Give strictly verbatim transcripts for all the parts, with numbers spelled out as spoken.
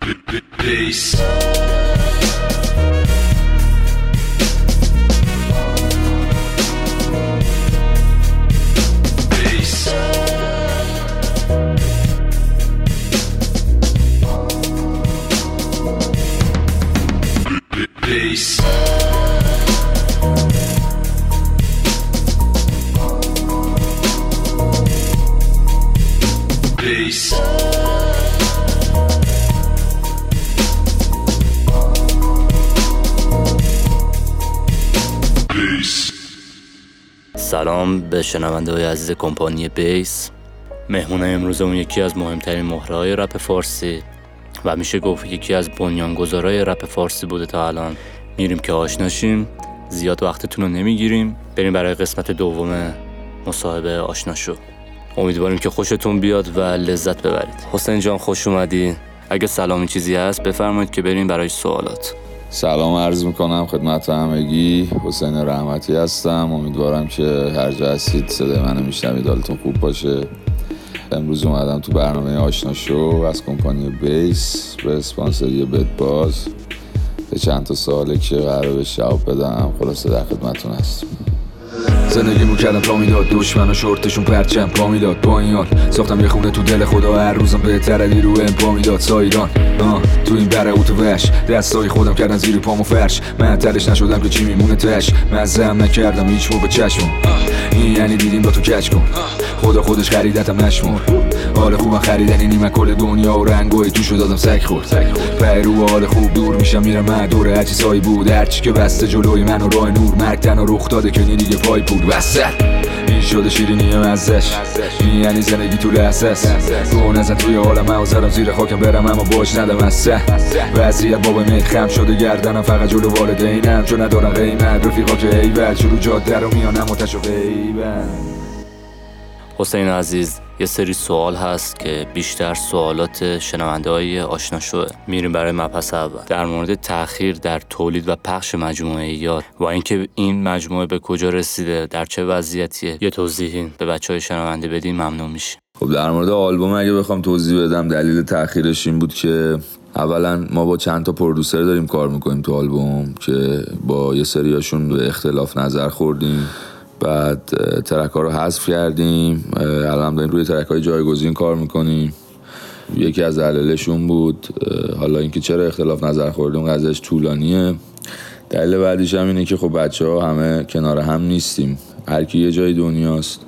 بیس بیس بیس سلام به شنونده های عزیز کمپانی بیس. مهمون امروزمون یکی از مهمترین مهره‌های رپ فارسی و میشه گفت یکی از بنیانگذارای رپ فارسی بوده تا الان. میریم که آشناشیم، زیاد وقتتون رو نمیگیریم، بریم برای قسمت دوم مصاحبه آشنا شو. امیدواریم که خوشتون بیاد و لذت ببرید. حسین جان خوش اومدی. اگه سلامی چیزی هست بفرمایید که بریم برای سوالات. سلام عرض میکنم خدمت همگی. حسین رحمتی هستم. امیدوارم که هر جا هستید صدای منو میشنوید، حالتون خوب باشه. امروز اومدم تو برنامه آشنا شو از کمپانی بیس به اسپانسری بدباز. به چند تا سواله که قراره به جواب بدم، خلاصه در خدمتتون هستم. زندگیمو کردم تا میداد، دشمن و شورتشون پرچم پا میداد. با این حال ساختم یه خونه تو دل خدا، هر روزم بهتره دی رو امپا میداد. سایران آه تو این بره اوتو وش، دستای خودم کردن زیر پامو فرش. من تلش نشدم که چی میمونه تش، مزم نکردم هیچ مو به چشمم. این یعنی دیدیم با تو کچ کن، خدا خودش خریدتم نشمر. حال خوبم خریدنی نیمه کل دنیا و رنگای توشو دادم سگ خورد. پیرو حال خوب دور میشم میرم من دوره هرچی سایی بود، هرچی که بسته جلوی من و راه نور. مرگ تنها رخ داده که دیگه پای بود وسط. این شده شیرینی مزش، این یعنی زندگی تو لحظه است. گونه نزن توی حالم من زدم زیر خاکم برم اما باش ندم از سه. وضعیت بابا میت خم شده گردنم فقط جلو والدینم، چون ندارم قیمت رفیقا که ایول شروع جاده رو میانم و تشو غیبن. حسین عزیز یه سری سوال هست که بیشتر سوالات شنونده های آشنا شوه. میریم برای مبحث اول در مورد تأخیر در تولید و پخش مجموعه یاد و اینکه این مجموعه به کجا رسیده، در چه وضعیتیه. یه توضیحی به بچهای شنونده بدین ممنون میشه. خب در مورد آلبوم اگه بخوام توضیح بدم، دلیل تأخیرش این بود که اولا ما با چند تا پرودوسر داریم کار میکنیم تو آلبوم که با یه سریاشون به اختلاف نظر خوردیم، بعد ترک ها رو حذف کردیم. الان داریم روی ترک های جایگزین کار میکنیم. یکی از دلایلشون بود. حالا اینکه چرا اختلاف نظر خوردیم قضیهش طولانیه. دلیل بعدیش هم اینه که خب بچه ها همه کنار هم نیستیم، هر کی یه جای دنیاست.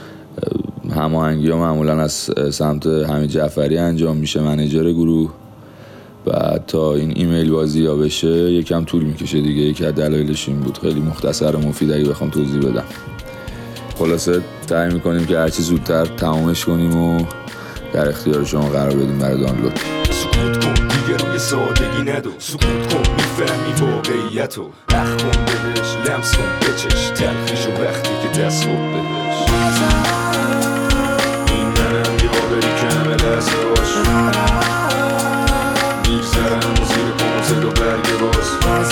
هماهنگی ها معمولا از سمت حمید جعفری انجام میشه، منیجر گروه. بعد تا این ایمیل بازی ها بشه یکم طول میکشه دیگه. یکی از دلایلش این بود. خیلی مختصر و مفید اگه بخوام توضیح بدم. خلاصه سعی میکنیم که هرچی زودتر تمامش کنیم و در اختیار شما قرار بدیم برای دانلود. سکوت کن دیگه روی سادگی ندو، سکوت کن میفهمی واقعیتو. اخ کن بهش، لمس کن بچش تلخیشو وقتی که دست خود بهش. این منم یادری کمه لحظه باش، میگذرم زیر پونزد و برگ باز.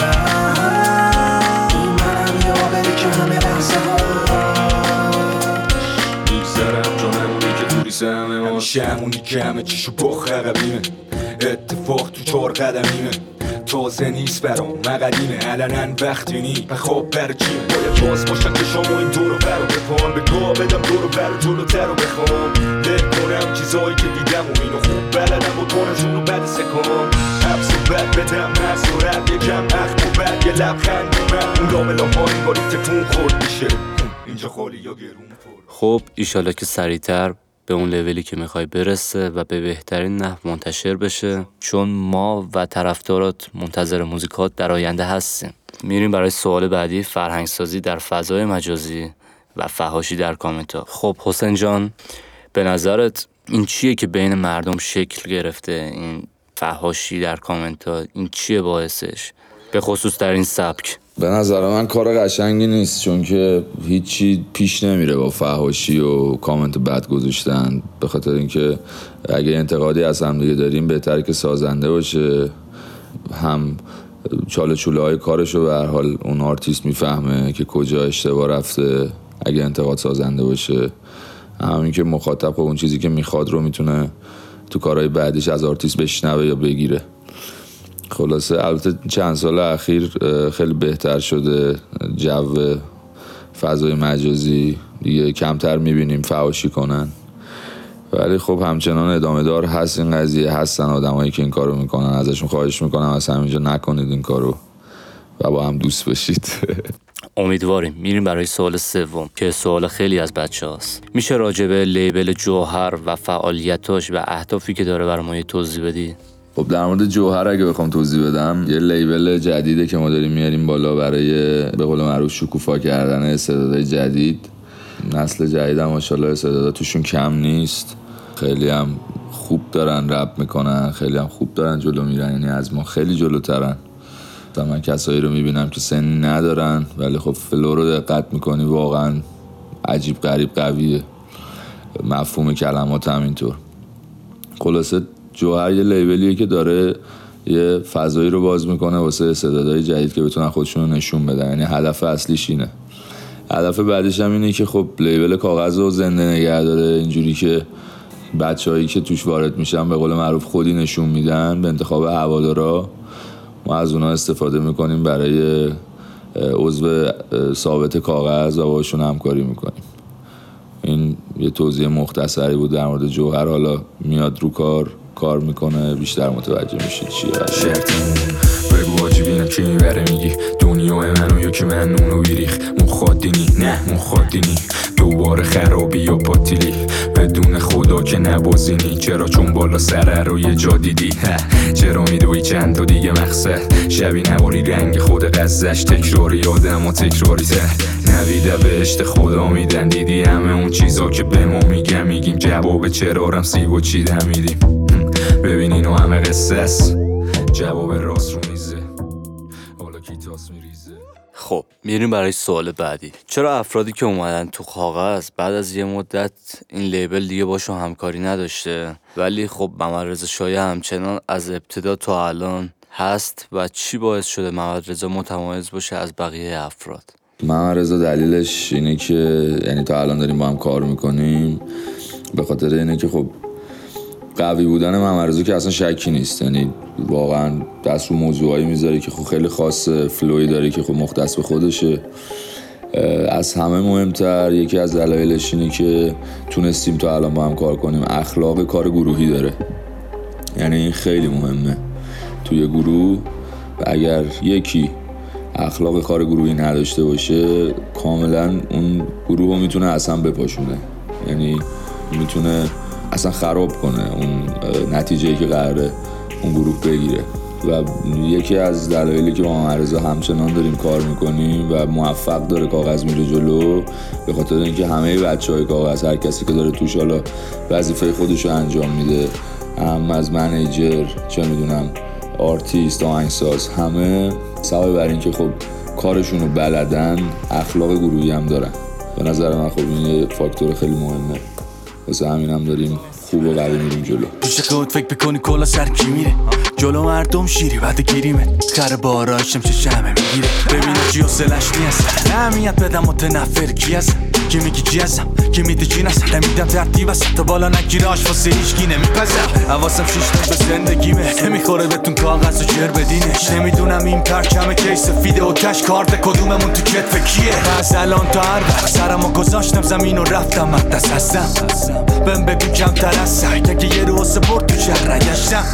این منم یادری کمه لحظه باش، میگذرم جانمونی که توری سهمه باش. همیشه همونی که همه چیشو با خربیمه، اتفاق تو چار قدمیمه. تازه نیست برام مقدیمه، علنن وقتی نی بخواب بر جیمه. باید باز باشن که شما این دورو برو بپان، به گاه بدم دورو برو جلوتر رو بخوام. له کنم چیزایی که دیدم و اینو خوب بلدم و تونشون رو بد سکام. حبس و بد بدم مست و رد یکم اخم و بد یه لبخند من. اون لاملا ها این باری تکون خورد میشه اینجا خالی یا گرون خورد. خب ایشالا که سریعتر به اون لولی که میخوای برسه و به بهترین نحو منتشر بشه، چون ما و طرفدارات منتظر موزیکات در آینده هستیم. میریم برای سوال بعدی، فرهنگسازی در فضای مجازی و فحاشی در کامنت ها. خب حسین جان، به نظرت این چیه که بین مردم شکل گرفته، این فحاشی در کامنت ها؟ این چیه باعثش، به خصوص در این سبک؟ به نظر من کار قشنگی نیست، چون که هیچی پیش نمیره با فحاشی و کامنت بد گذاشتن. به خاطر اینکه اگه انتقادی از هم دیگه داریم بهتره که سازنده باشه، هم چاله چوله های کارشو به هر حال اون آرتیست میفهمه که کجا اشتباه رفته اگه انتقاد سازنده باشه، همین که مخاطب اون چیزی که میخواد رو میتونه تو کارهای بعدیش از آرتیست بشنوه یا بگیره. خلاصه البته چند سال اخیر خیلی بهتر شده جو فضای مجازی، دیگه کمتر میبینیم فحاشی کنن، ولی خب همچنان ادامه دار هست این قضیه. هستن آدمایی که این کارو میکنن، ازشون خواهش میکنم از همینجا نکنید این کارو و با هم دوست بشید. امیدواریم. میریم برای سوال سوم که سوال خیلی از بچه هاست. میشه راجع به لیبل جوهر و فعالیتاش و اهدافی که داره برای ما یه توضیح بدی؟ خب در مورد جوهر اگه بخوام توضیح بدم، یه لیبل جدیده که ما داریم میاریم بالا برای به قول معروف شکوفا کردن استعدادهای جدید. نسل جدید هم ماشاءالله استعدادا توشون کم نیست، خیلی هم خوب دارن رپ میکنن، خیلی هم خوب دارن جلو میرن، یعنی از ما خیلی جلوترن. من کسایی رو میبینم که سنی ندارن ولی خب فلو رو دقت میکنی واقعا عجیب غریب قویه، مفهوم کلمات هم اینطور. خلاصه جوهر یه لیبلیه که داره یه فضایی رو باز میکنه واسه استعدادهای جدید که بتونن خودشون رو نشون بدن، یعنی هدف اصلیش اینه. هدف بعدش هم اینه که خب لیبل کاغذ رو زنده نگه داره، اینجوری که بچه‌هایی که توش وارد میشن به قول معروف خودی نشون میدن به انتخاب هوادارا. ما از اونها استفاده میکنیم برای عضو ثابت کاغذ و باشون همکاری میکنیم. این یه توضیح مختصری بود در مورد جوهر. حالا میاد رو کار کار میکنه بیشتر متوجه میشید چیه. شرطمون بگو واجبینه که میبره میگی دنیای منو یا که من اونو بیریخ مخادینی نه مخادینی دوباره خرابی یا پاتیلی بدون خدا که نبازینی. چرا چون بالا سره رو یه جا دیدی، چرا میدوی چند تا دیگه مقصد شبی نواری رنگ خود قزش تکراری آدم و تکراری ته نویده بهشت خدا میدن. دیدی همه اون چیزا که به ما میگم میگیم جواب چرا رم سیب و چی دمیدیم. ببین اینو همه قصه است جواب راست رو میزه حالا کی تاس میریزه. خب میریم برای سوال بعدی. چرا افرادی که اومدن تو کاغذ بعد از یه مدت این لیبل دیگه باشون همکاری نداشته ولی خب محمدرضا شایع همچنان از ابتدا تا الان هست و چی باعث شده محمدرضا متمایز باشه از بقیه افراد؟ محمدرضا دلیلش اینه که یعنی تا الان داریم با هم کار میکنیم به خاطر اینه که خب قوی بودن محمدرضا که اصلا شکی نیست، یعنی واقعا دست رو موضوعایی میذاره که خب خیلی خاص، فلوی داره که خب مختص به خودشه. از همه مهمتر یکی از دلایلش اینه که تونستیم تا الان با هم کار کنیم، اخلاق کار گروهی داره، یعنی این خیلی مهمه توی گروه. و اگر یکی اخلاق کار گروهی نداشته باشه کاملا اون گروه رو میتونه اصلا بپاشونه، یعنی میتونه اصلا خراب کنه اون نتیجه‌ای که قراره اون گروه بگیره. و یکی از دلایلی که با محمدرضا همچنان داریم کار میکنیم و موفق داره کاغذ میره جلو به خاطر اینکه همه بچهای کاغذ، هر کسی که داره توش حالا وظیفه خودش رو انجام میده، هم از منیجر چه میدونم آرتیست آهنگساز، همه سبب بر این که خب کارشون رو بلدن، اخلاق گروهی هم دارن. به نظر من خب این یه فاکتور خیلی مهمه، واسه همین هم داریم خوب و قوی میریم جلو. پیش خود فکر بکنی کلا سر کی میره، جلو مردم شیری بعد گیریمه، خر باراشم چه شمه میگیره، ببینه چی حسلش نیست، اهمیت بدم متنفر کی هستم، کی میگی چی هستم، کی میده چی نستم، نمیدم ترتیب است تا بالا نگیره آش واسه هیچکی نمیپزم، حواسم شیشتم به زندگیمه، نمیخوره بهتون کاغذ و جر بدینش، نمیدونم این پرچم کی سفیده و کش کارت کدوممون تو کتف کیه، از الان تا هر وقت سرمو گذاشتم زمین و رفتم مقدس هستم، بهم بگو کمتر از که یه روز برد تو شهر گشتم.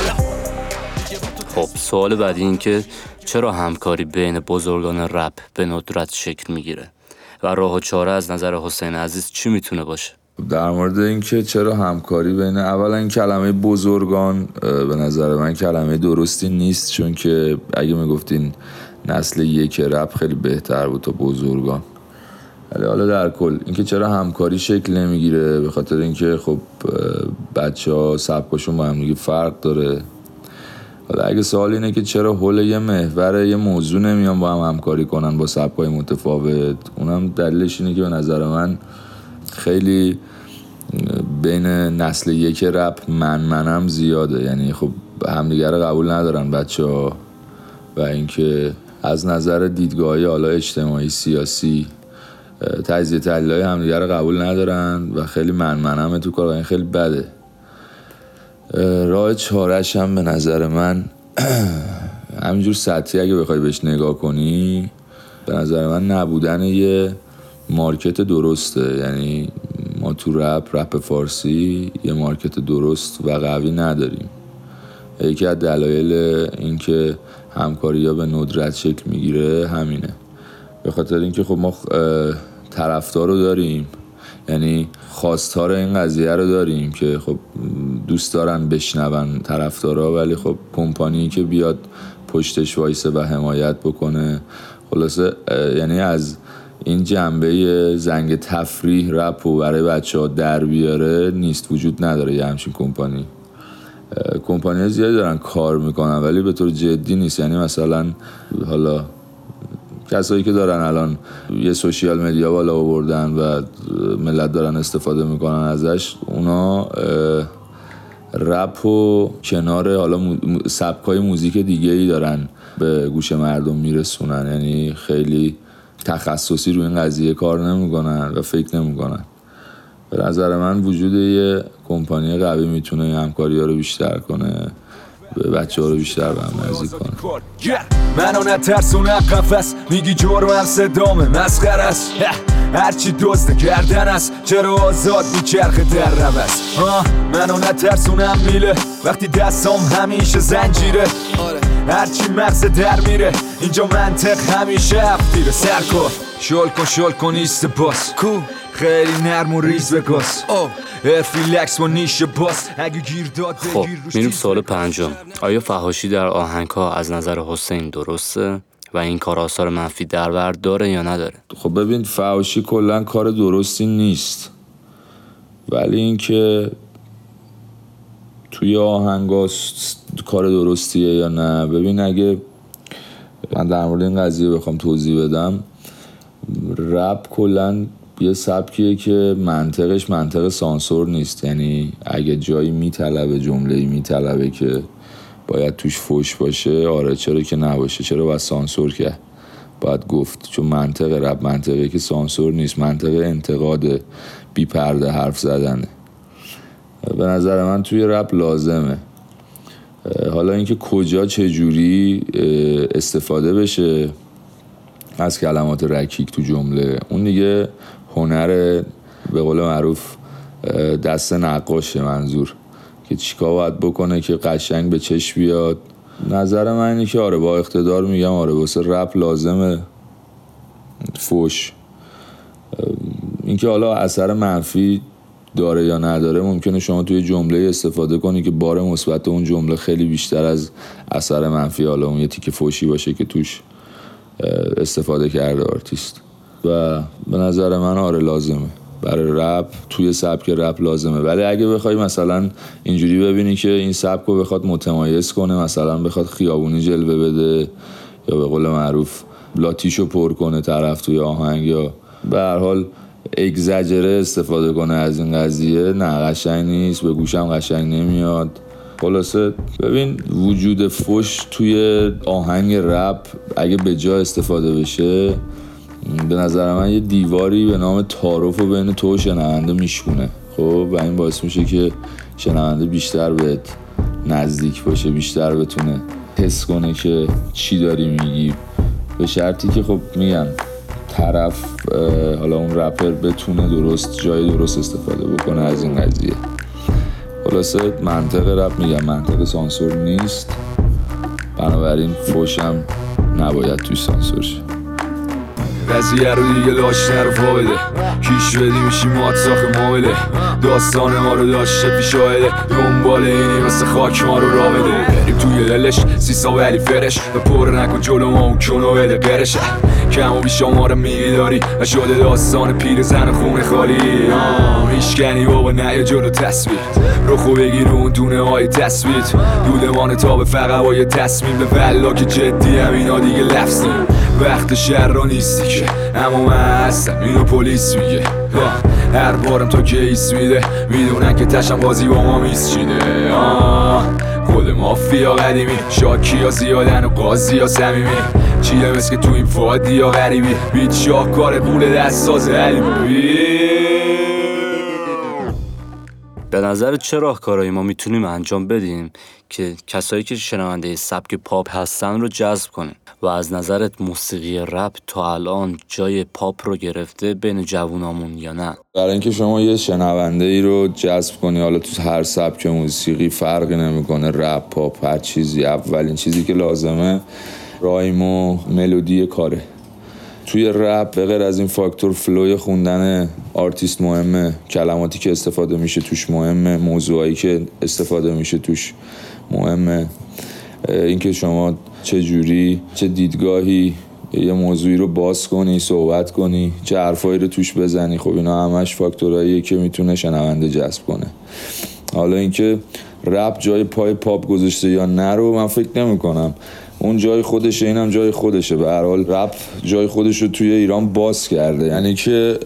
خب سوال بعدی این که چرا همکاری بین بزرگان رپ به ندرت شکل میگیره و راه و چاره از نظر حسین عزیز چی میتونه باشه؟ در مورد این که چرا همکاری بین، اولا این کلمه بزرگان به نظر من کلمه درستی نیست، چون که اگه میگفتین نسل یک رپ خیلی بهتر بود تا بزرگان. ولی حالا در کل اینکه چرا همکاری شکل نمیگیره به خاطر اینکه خب بچه‌ها سبکاشون با هم دیگه فرق داره. حالا اگه سوال اینه که چرا حول یه محور یه موضوع نمیان با هم همکاری کنن با سبکای متفاوت، اونم دلیلش اینه که به نظر من خیلی بین نسل یک رپ من منم زیاده، یعنی خب همدیگه رو قبول ندارن بچه‌ها و اینکه از نظر دیدگاهی حالا اجتماعی سیاسی تجزیه تحلیل‌های همدیگه رو قبول ندارن و خیلی من منم تو کار و این خیلی بده. راه چاره‌ش هم به نظر من همینجور سطحی اگه بخوای بهش نگاه کنی، به نظر من نبودن یه مارکت درسته. یعنی ما تو رپ رپ فارسی یه مارکت درست و قوی نداریم. یکی از دلایل اینکه همکاری‌ها به ندرت شکل میگیره همینه. به خاطر اینکه خب ما طرفدار رو داریم، یعنی خواستار این قضیه رو داریم که خب دوست دارن بشنون طرفدارا، ولی خب کمپانی که بیاد پشتش وایسه و حمایت بکنه. خلاصه یعنی از این جنبه زنگ تفریح رپ و برای بچه ها در بیاره نیست، وجود نداره یه همچین کمپانی. کمپانی زیادی دارن کار میکنن ولی به طور جدی نیست. یعنی مثلا حالا کسایی که دارن الان یه سوشیال مدیا بالا آوردن و ملت دارن استفاده میکنن ازش، اونا رپ و کنار حالا سبکای موزیک دیگه ای دارن به گوش مردم میرسونن. یعنی خیلی تخصصی روی این قضیه کار نمیکنن و فکر نمیکنن. به نظر من وجود یه کمپانی قوی میتونه این همکاری ها رو بیشتر کنه، به بچه ها رو بیشتر به هم نزدیک کنه. منو نترسونه قفس، میگی جرمم صدامه مسخره است، هرچی دزد کردن است، چرا آزاد میچرخه در روست. منو نترسونم میله وقتی دستام همیشه زنجیره، هرچی مغز در میره اینجا منطق همیشه هفتیره. سر کن شل کن شل کن ایست باس، خیلی نرم و ریز بگاس، ارفیلکس و نیش باس اگه گیر داد خب میریم سوال پنجم. آیا فحاشی در آهنگ ها از نظر حسین درسته و این کار آثار منفی در بر داره یا نداره؟ خب ببین، فحاشی کلا کار درستی نیست، ولی اینکه توی آهنگا کار درستیه یا نه، ببین اگه من در مورد این قضیه بخوام توضیح بدم، رپ کلا یه سبکیه که منطقش منطق سانسور نیست. یعنی اگه جایی میطلبه، جمله‌ای میطلبه که باید توش فوش باشه، آره چرا که نباشه، چرا باید سانسور کرد؟ باید گفت، چون منطق رپ منطقه که سانسور نیست، منطق انتقاد بی پرده حرف زدنه. به نظر من توی رپ لازمه. حالا اینکه کجا چجوری استفاده بشه از کلمات رکیک تو جمله، اون دیگه هنر به قول معروف دست نقاشه. منظور که چیکار باید بکنه که قشنگ به چشم بیاد. نظر من اینه که آره با اقتدار میگم آره واسه رپ لازمه فوش. اینکه حالا اثر منفی داره یا نداره، ممکنه شما توی جمله استفاده کنی که بار مثبت اون جمله خیلی بیشتر از اثر منفی حالا اون یه تیکه فوشی باشه که توش استفاده کرده آرتیست. و به نظر من آره لازمه برای رپ، توی سبک رپ لازمه. ولی اگه بخوای مثلا اینجوری ببینی که این سبک رو بخواد متمایز کنه، مثلا بخواد خیابونی جلوه بده یا به قول معروف لاتیشو پر کنه طرف توی آهنگ، یا به هر حال اگزاجره استفاده کنه از این قضیه، نه قشنگ نیست، به گوشم قشنگ نمیاد. خلاصه ببین، وجود فوش توی آهنگ رپ اگه به جا استفاده بشه، به نظر من یه دیواری به نام تعارف رو بین تو و شنونده میشکونه. خب و این باعث میشه که شنونده بیشتر بهت نزدیک باشه، بیشتر بتونه حس کنه که چی داری میگی، به شرطی که خب میگم طرف حالا اون رپر بتونه درست جای درست استفاده بکنه از این قضیه. خلاصه منطق رپ میگم منطق سانسور نیست، بنابراین فوشم نباید توی سانسور شه. قضیه رو دیگه لاش نرو فایده، کیش بدی میشی مات ساخ مایله، داستان ما رو داشته پیشاهده، دنبال اینی مثل خاک ما رو را بده، بریم توی دلش سیسا ولی فرش، و پر نکن جلو ما اون کنو بده برشه، کم و بیشا ما رو میداری و شده داستان پیر زن خونه خالی. میشکنی بابا نه جلو تصویر، رو خوب بگیر اون دونه های تصویر، دودمان تا به فقوای تصمیم، به ولا که جدی هم اینا دیگه لفظی، وقت شهر را نیستی که اما من هستم اینو پلیس میگه، هر بارم تو کیس میده، میدونن که تشم بازی با ما میسچیده. خود مافیا قدیمی، شاکی ها زیادن و قاضی ها سمیمی، چیه مثل که تو این فادی ها غریبی، بیت شاهکار قول دست ساز علیمی. به نظر چه راهکارهایی ما میتونیم انجام بدیم که کسایی که شنونده سبک پاپ هستن رو جذب کنیم؟ و از نظرت موسیقی رپ تا الان جای پاپ رو گرفته بین جوونامون یا نه؟ برای اینکه شما یه شنونده ای رو جذب کنی، حالا تو هر سبک موسیقی فرقی نمیکنه، رپ، پاپ، هر چیزی، اولین چیزی که لازمه رایم و ملودی کاره. توی رپ به غیر از این فاکتور فلوی خوندن آرتیست مهمه، کلماتی که استفاده میشه توش مهمه، موضوعایی که استفاده میشه توش مهمه، اینکه شما چه جوری، چه دیدگاهی یه موضوعی رو باز کنی، صحبت کنی، چه حرفایی رو توش بزنی. خب اینا همش فاکتوراییه که میتونه شنونده جذب کنه. حالا اینکه رپ جای پای پاپ گذاشته یا نه رو من فکر نمی کنم. اون جای خودشه، اینم جای خودشه. به هر حال رپ جای خودش رو توی ایران باز کرده. یعنی که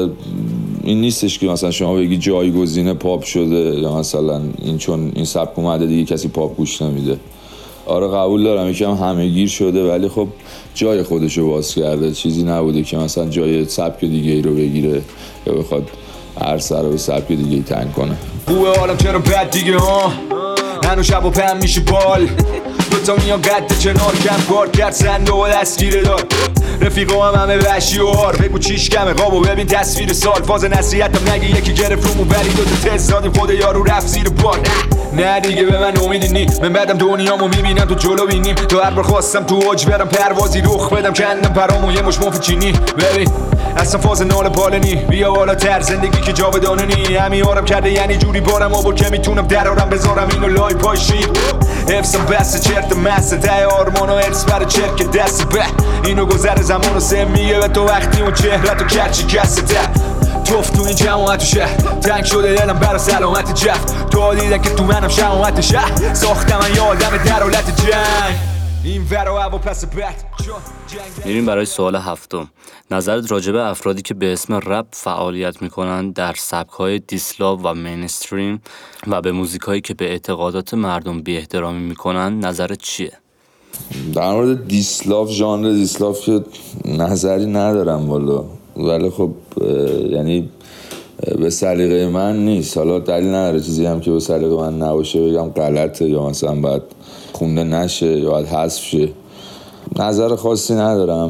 این نیستش که مثلا شما بگی جایگزین پاپ شده یا مثلا این چون این سبک اومده دیگه کسی پاپ گوش نمیده. آره قبول دارم یکم همه‌گیر شده، ولی خب جای خودش رو باز کرده. چیزی نبوده که مثلا جای سبک دیگه ای رو بگیره یا بخواد هر سر رو به سبک دیگه ای تنگ کنه. خوبه حالم چرا بد دیگه ها، هنو شب و پهم میشه بال، دوتا میان قد چنار کم کار کرد سنده و دستگیره دار، رفیقا هم همه وحشی و هار، بگو چیش کمه قابو ببین تصویر سال، فاز نصیحتم نگه یکی گرفت رومو ولی دوتا تست دادیم خود یارو رفت زیر بار. نه دیگه به من امیدی نی، من بعدم دنیامو میبینم تو جلو بینیم، تو هر بار خواستم تو اوج برم پروازی رخ بدم کندم پرامو یه مش مفت چینی. ببین اصلا فاز نال پالنی، بیا بالا تر زندگی که جاودانه نی، همین آرم کرده یعنی جوری بارم آبو که میتونم درارم بذارم اینو لای پای شیر، حفظم بسته چرت مسته ته آرمان و ارس بر چرک دست به اینو گذر زمان و سه میگه به تو وقتی اون چهرت و کرچی کسته توف تو این جماعت و شهر تنگ شده دلم برا سلامت جفت، تو دیدن که تو منم شمامت شهر ساختم من یه آدم در حالت جنگ این ورا هوا پس بد. میریم برای سوال هفتم. نظرت راجع به افرادی که به اسم رپ فعالیت میکنن در سبک‌های دیسلاو و مینستریم و به موزیکایی که به اعتقادات مردم بی احترامی میکنن نظرت چیه؟ در مورد دیسلاو، ژانر دیسلاو که نظری ندارم والا، ولی خب یعنی به سلیقه من نیست. حالا دلیل نداره چیزی هم که به سلیقه من نباشه بگم غلطه یا مثلا باید خونده نشه یا باید حذف شه. نظر خاصی ندارم.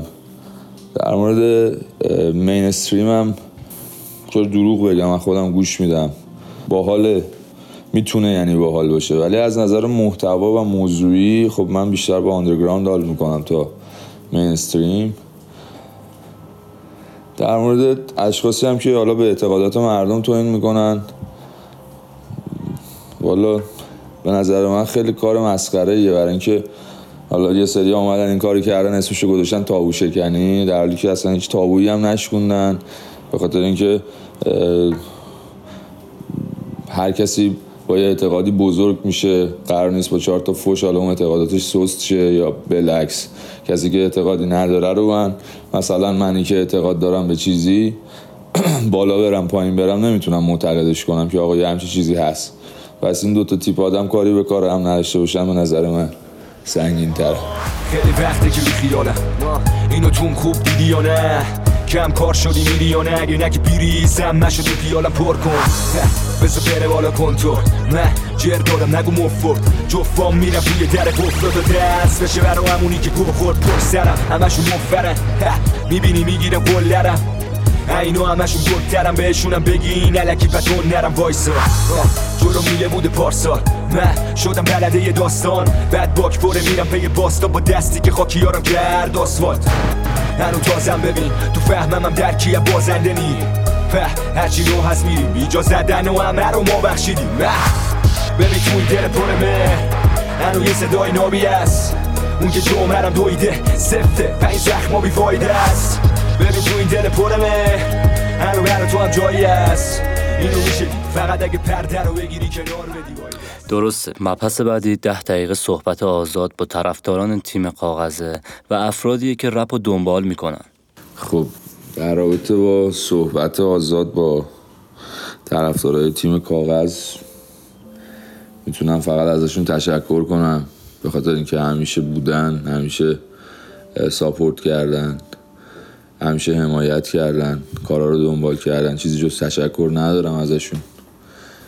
در مورد مینستریم هم چرا دروغ بگم، من خودم گوش میدم، باحاله، میتونه یعنی باحال باشه، ولی از نظر محتوا و موضوعی خب من بیشتر با آندرگراوند حال میکنم تا مینستریم. در مورد اشخاصی هم که حالا به اعتقادات مردم توهین میکنن، والا به نظر من خیلی کار مسخره ایه، برای اینکه حالا یه سری اومدن این کاری کردن اسمشو گذاشتن تابو شکنی، در حالی که اصلا هیچ تابویی هم نشکوندن، به خاطر اینکه هر کسی با یه اعتقادی بزرگ میشه، قرار نیست با چهار تا فوش حالا اون اعتقاداتش سست شه یا بالعکس. کسی که اعتقادی نداره رو من مثلا منی که اعتقاد دارم به چیزی بالا برم پایین برم نمیتونم معتقدش کنم که آقا یه همچین چیزی هست. پس این دوتا تیپ آدم کاری به کار هم نداشته باشن به نظر من سنگین تره. خیلی وقته که بیخیالم اینو تون خوب دیدی یا نه، کم کار شدی میری یا نه، اگه نگه بیریزم نشدی پیالم پر کن بذار بره بالا کنتور، نه جر دادم نگو مفرد جفام میرم روی در گفتاد و دست بشه برا همونی که گوه خورد پر سرم همشون مفرن میبینی میگیرم گلرم اینو همشون گلترم بهشونم بگین علکی بتون نرم وایسا جلو میله بوده پارسال من شدم بلده یه داستان بعد باک بره میرم پی باستا با دستی که خاکیارم کرد آسفالت هنو تازم ببین تو فهمم هم درکیه بازنده نی فه هرچی رو هست میریم ایجا زدن و همه رو ما بخشیدیم ببین تو این دل پر مهر هنو یه صدای نابی هست اون که جمعرم دویده سفته و این زخما بی فایده است ببین تو این دل پر مهر هنو برا تو هم جایی هست اینو میشه فقط اگه پرده رو بگیری کنار بدی. درسته. مبحث بعدی ده دقیقه صحبت آزاد با طرفداران تیم کاغذه و افرادیه که رپ رو دنبال میکنن. خب در رابطه با صحبت آزاد با طرفدارای تیم کاغذ میتونم فقط ازشون تشکر کنم به خاطر اینکه همیشه بودن، همیشه ساپورت کردن، همیشه حمایت کردن، کارا رو دنبال کردن. چیزی جز تشکر ندارم ازشون.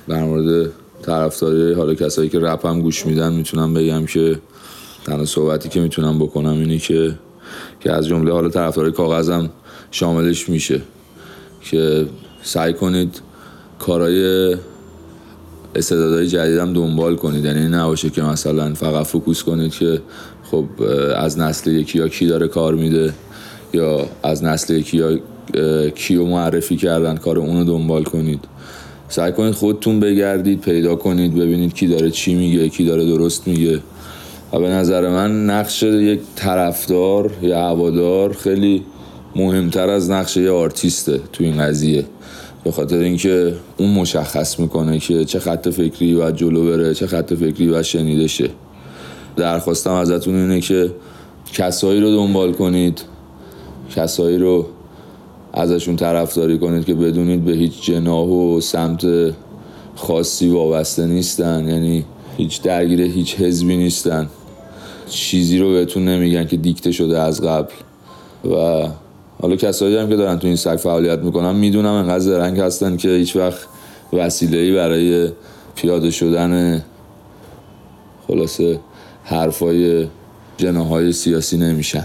در مورد طرفداری حالا کسایی که رپ هم گوش میدن میتونم بگم که تنها صحبتی که میتونم بکنم اینه که که از جمله حالا طرفداری کاغذم شاملش میشه که سعی کنید کارهای استعدادهای جدیدم دنبال کنید. یعنی نباشه که مثلا فقط فوکوس کنید که خب از نسل یکی یا کی داره کار میده یا از نسل یکی یا کیو معرفی کردن کار اونو دنبال کنید. سعی کنید خودتون بگردید، پیدا کنید، ببینید کی داره چی میگه، کی داره درست میگه. و به نظر من نقش یک طرفدار یا هوادار خیلی مهمتر از نقش یه آرتیسته تو این قضیه، به خاطر اینکه اون مشخص میکنه که چه خط فکری باید جلو بره، چه خط فکری باید شنیده شه. درخواستم ازتون اینه که کسایی رو دنبال کنید، کسایی رو ازشون طرفداری کنید که بدونید به هیچ جناح و سمت خاصی وابسته نیستن، یعنی هیچ درگیر هیچ حزبی نیستن، چیزی رو بهتون نمیگن که دیکته شده از قبل. و حالا کسایی هم که دارن تو این سگ فعالیت میکنن میدونم انقدر زرنگ هستن که هیچ وقت وسیله‌ای برای پیاده شدن خلاصه حرفای جناح‌های سیاسی نمیشن.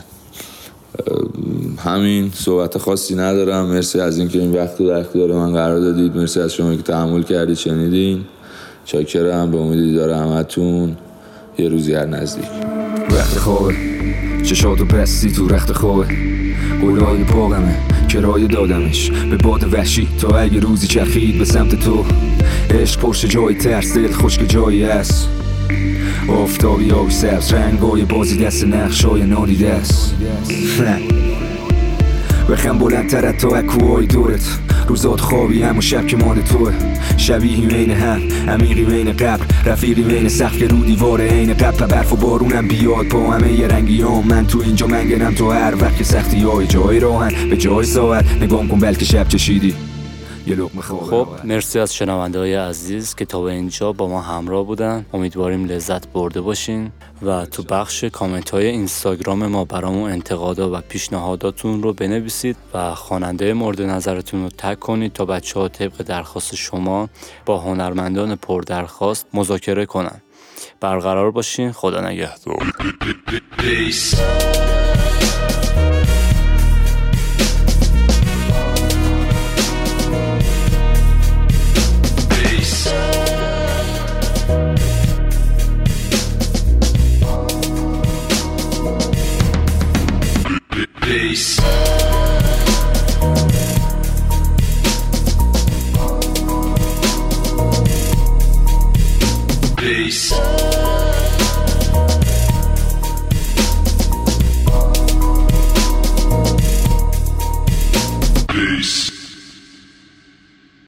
همین، صحبت خاصی ندارم. مرسی از اینکه این وقت رو در اختیار من قرار دادید، مرسی از شما که تحمل کردید شنیدین. چاکرم، به امید دیدار همتون یه روزی هر نزدیک. وقت خوابه چشاتو بستی تو رخت خوابه، قولای پاقمه کرایه دادمش به باد وحشی تا اگه روزی چرخید به سمت تو. عشق پرش جای ترس، دل خشک جایی هست، آفتابی آبی سبز، رنگای بازی دست نقشای نادیده است. بخم بلندتر تا اکوهای دورت، روزات خوابی همون شب که مال توه. شبیهی بین هم، عمیقی بین قبر، رفیقی بین سقف که رو دیوار عین قبل. برف و بارونم بیاد با همه یه رنگی هم، من تو اینجا منگنم تو هر وقت که سختی های جای راهن به جای ساعت. نگام کن بلکه شب چشیدی یه لقمه خواب. خب مرسی از شنونده های عزیز که تا به اینجا با ما همراه بودن. امیدواریم لذت برده باشین و تو بخش کامنت های اینستاگرام ما برامون انتقادا و پیشنهاداتون رو بنویسید و خواننده مورد نظرتون رو تگ کنید تا بچه ها طبق درخواست شما با هنرمندان پردرخواست مذاکره کنن. برقرار باشین. خدا نگهدار. Peace. Peace. Peace.